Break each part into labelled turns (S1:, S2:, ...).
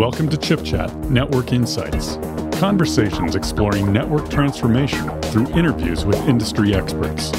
S1: Welcome to Chip Chat Network Insights. Conversations exploring network transformation through interviews with industry experts.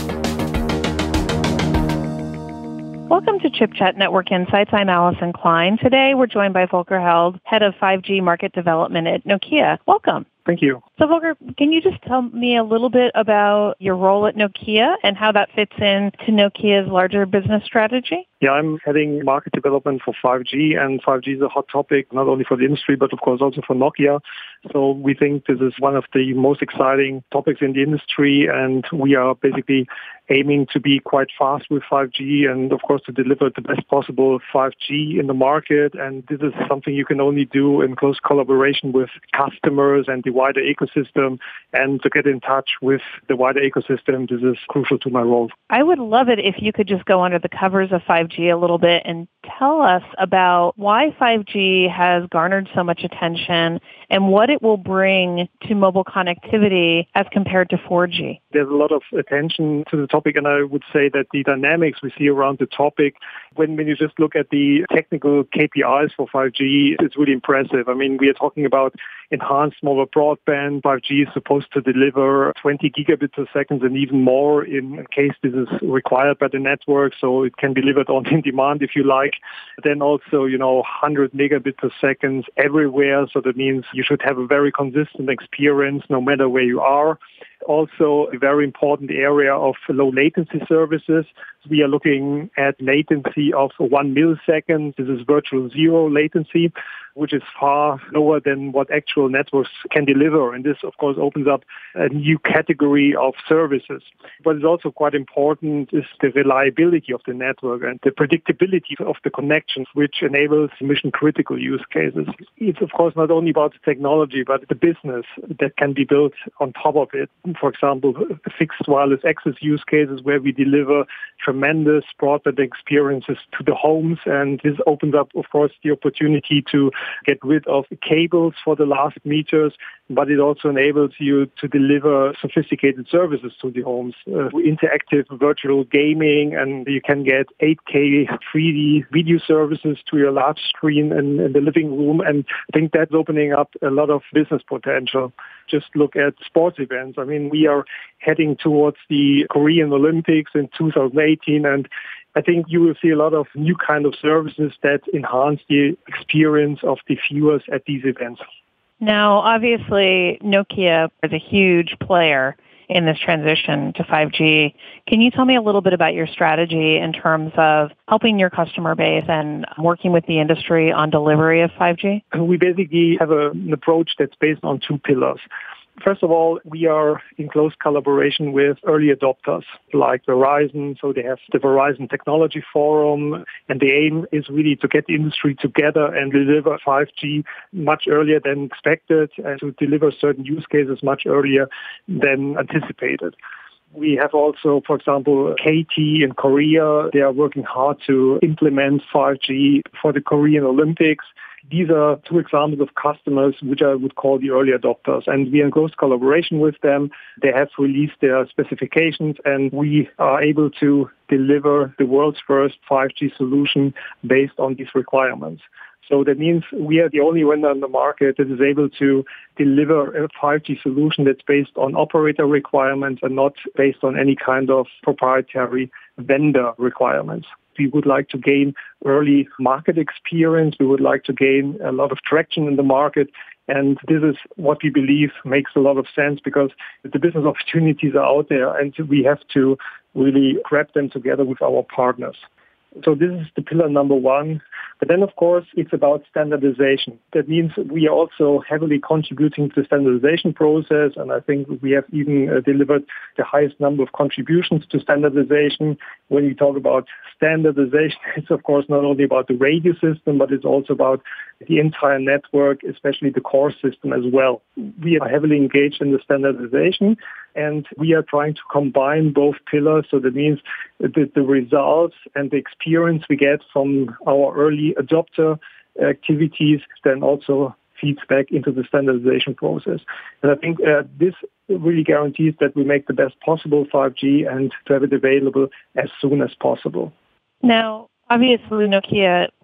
S2: Welcome to Chip Chat Network Insights. I'm Allison Klein. Today we're joined by Volker Held, Head of 5G Market Development at Nokia. Welcome.
S3: Thank you.
S2: So Volker, can you just tell me a little bit about your role at Nokia and how that fits into Nokia's larger business strategy?
S3: Yeah, I'm heading market development for 5G, and 5G is a hot topic, not only for the industry, but of course also for Nokia. So we think this is one of the most exciting topics in the industry, and we are basically aiming to be quite fast with 5G and, of course, to deliver the best possible 5G in the market. And this is something you can only do in close collaboration with customers and the wider ecosystem. And to get in touch with the wider ecosystem, this is crucial to my role.
S2: I would love it if you could just go under the covers of 5G a little bit and tell us about why 5G has garnered so much attention and what it will bring to mobile connectivity as compared to 4G.
S3: There's a lot of attention to the topic, and I would say that the dynamics we see around the topic, when you just look at the technical KPIs for 5G, it's really impressive. I mean, we are talking about enhanced mobile broadband. 5G is supposed to deliver 20 gigabits per second and even more in case this is required by the network, so it can be delivered on in demand if you like. Then also, 100 megabits per second everywhere, so that means you should have a very consistent experience no matter where you are. Also, a very important area of low latency services. We are looking at latency of 1 millisecond. This is virtual zero latency, which is far lower than what actual networks can deliver. And this, of course, opens up a new category of services. What is also quite important is the reliability of the network and the predictability of the connections, which enables mission-critical use cases. It's, of course, not only about the technology, but the business that can be built on top of it. For example, fixed wireless access use cases where we deliver tremendous broadband experiences to the homes. And this opens up, of course, the opportunity to get rid of cables for the last meters, but it also enables you to deliver sophisticated services to the homes, interactive virtual gaming, and you can get 8K 3D video services to your large screen in the living room. And I think that's opening up a lot of business potential. Just look at sports events. I mean, we are heading towards the Korean Olympics in 2018, and I think you will see a lot of new kind of services that enhance the experience of the viewers at these events.
S2: Now, obviously, Nokia is a huge player in this transition to 5G. Can you tell me a little bit about your strategy in terms of helping your customer base and working with the industry on delivery of 5G?
S3: We basically have an approach that's based on two pillars. First of all, we are in close collaboration with early adopters like Verizon. So they have the Verizon Technology Forum, and the aim is really to get the industry together and deliver 5G much earlier than expected and to deliver certain use cases much earlier than anticipated. We have also, for example, KT in Korea. They are working hard to implement 5G for the Korean Olympics. These are two examples of customers which I would call the early adopters, and we are in close collaboration with them. They have released their specifications, and we are able to deliver the world's first 5G solution based on these requirements. So that means we are the only vendor on the market that is able to deliver a 5G solution that's based on operator requirements and not based on any kind of proprietary vendor requirements. We would like to gain early market experience. We would like to gain a lot of traction in the market. And this is what we believe makes a lot of sense because the business opportunities are out there and we have to really grab them together with our partners. So this is the pillar number one. But then, of course, it's about standardization. That means we are also heavily contributing to the standardization process, and I think we have even delivered the highest number of contributions to standardization. When we talk about standardization, it's, of course, not only about the radio system, but it's also about the entire network, especially the core system as well. We are heavily engaged in the standardization, and we are trying to combine both pillars. So that means that the results and the experience we get from our early adopter activities then also feeds back into the standardization process. And I think this really guarantees that we make the best possible 5G and to have it available as soon as possible.
S2: Now, obviously, Nokia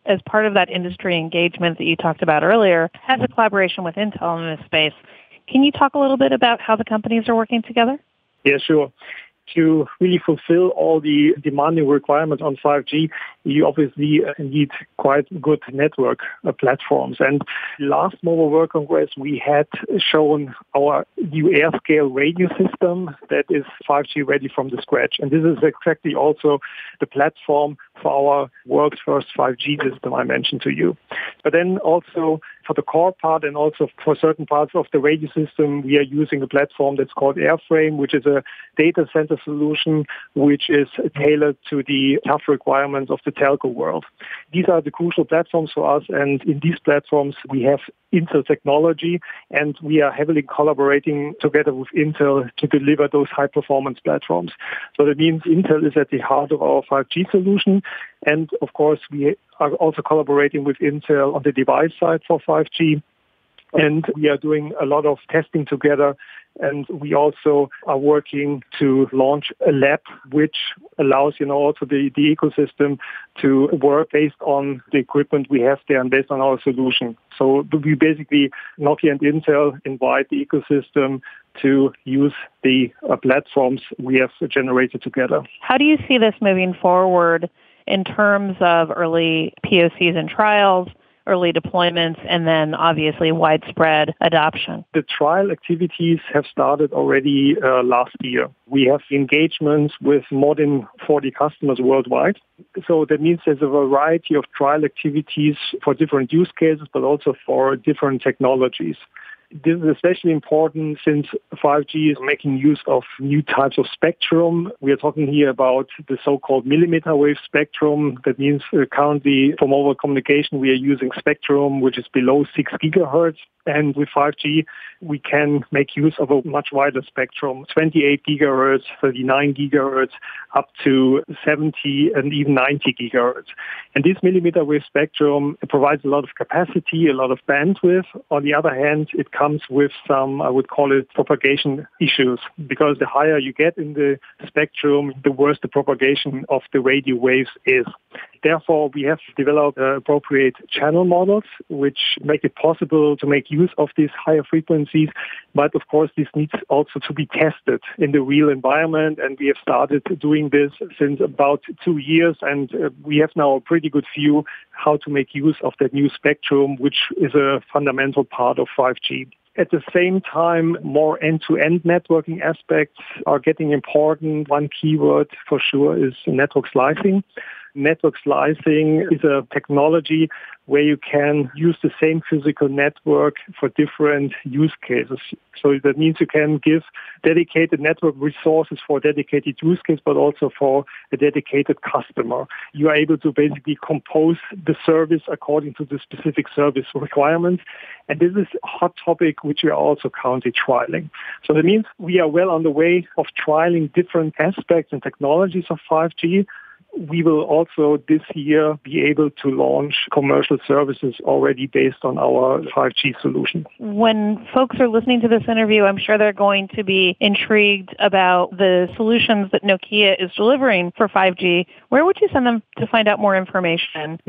S2: as part of that industry engagement that you talked about earlier, has a collaboration with Intel in this space. Can you talk a little bit about how the companies are working together?
S3: Yeah, sure. To really fulfill all the demanding requirements on 5G, you obviously need quite good network platforms. And last Mobile World Congress, we had shown our new AirScale radio system that is 5G ready from the scratch. And this is exactly also the platform for our world's first 5G system I mentioned to you. But then also for the core part and also for certain parts of the radio system, we are using a platform that's called Airframe, which is a data center solution which is tailored to the tough requirements of the telco world. These are the crucial platforms for us, and in these platforms we have Intel technology, and we are heavily collaborating together with Intel to deliver those high-performance platforms. So that means Intel is at the heart of our 5G solution, and of course we are also collaborating with Intel on the device side for 5G. And we are doing a lot of testing together, and we also are working to launch a lab which allows, also the ecosystem to work based on the equipment we have there and based on our solution. So we basically, Nokia and Intel, invite the ecosystem to use the platforms we have generated together.
S2: How do you see this moving forward in terms of early POCs and trials, early deployments, and then obviously widespread adoption?
S3: The trial activities have started already last year. We have engagements with more than 40 customers worldwide. So that means there's a variety of trial activities for different use cases, but also for different technologies. This is especially important since 5G is making use of new types of spectrum. We are talking here about the so-called millimeter wave spectrum. That means currently for mobile communication, we are using spectrum which is below 6 gigahertz. And with 5G, we can make use of a much wider spectrum, 28 gigahertz, 39 gigahertz, up to 70 and even 90 gigahertz. And this millimeter wave spectrum provides a lot of capacity, a lot of bandwidth. On the other hand, it comes with some, I would call it, propagation issues, because the higher you get in the spectrum, the worse the propagation of the radio waves is. Therefore, we have developed appropriate channel models which make it possible to make use of these higher frequencies. But of course, this needs also to be tested in the real environment. And we have started doing this since about 2 years. And we have now a pretty good view how to make use of that new spectrum, which is a fundamental part of 5G. At the same time, more end-to-end networking aspects are getting important. One keyword for sure is network slicing. Network slicing is a technology where you can use the same physical network for different use cases. So that means you can give dedicated network resources for a dedicated use case, but also for a dedicated customer. You are able to basically compose the service according to the specific service requirements. And this is a hot topic which we are also currently trialing. So that means we are well on the way of trialing different aspects and technologies of 5G. We will also this year be able to launch commercial services already based on our 5G solution.
S2: When folks are listening to this interview, I'm sure they're going to be intrigued about the solutions that Nokia is delivering for 5G. Where would you send them to find out more information?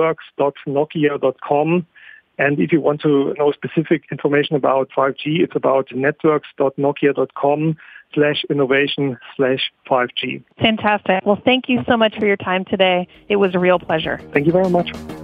S3: Networks.nokia.com. And if you want to know specific information about 5G, it's about networks.nokia.com/innovation/5G.
S2: Fantastic. Well, thank you so much for your time today. It was a real pleasure.
S3: Thank you very much.